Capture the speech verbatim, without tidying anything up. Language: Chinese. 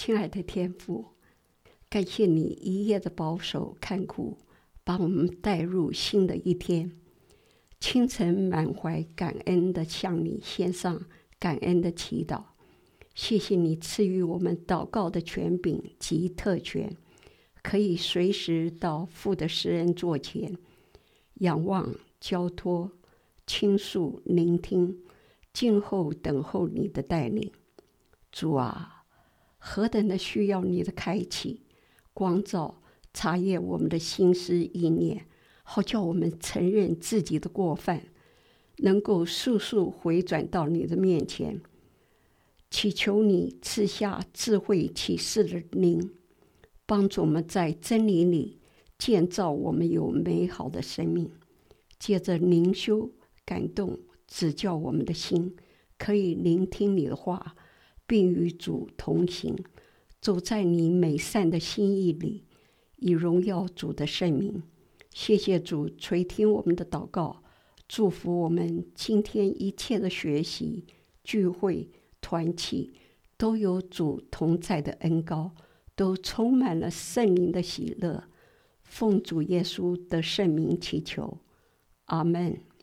亲爱的天父，感谢你一夜的保守看顾，把我们带入新的一天。清晨满怀感恩的向你献上感恩的祈祷，谢谢你赐予我们祷告的权柄及特权，可以随时到父的施恩座前，仰望、交托、倾诉、聆听，静候等候你的带领。主啊，何等的需要你的开启、光照、查验我们的心思意念，好叫我们承认自己的过犯，能够速速回转到你的面前，祈求你赐下智慧启示的灵，帮助我们在真理里建造我们有美好的生命。借着灵修感动指教我们的心，可以聆听你的话，并与主同行，走在你美善的心意里，以荣耀主的圣名。谢谢主垂听我们的祷告，祝福我们今天一切的学习、聚会、团契，都有主同在的恩膏，都充满了圣灵的喜乐。奉主耶稣的圣名祈求，阿们。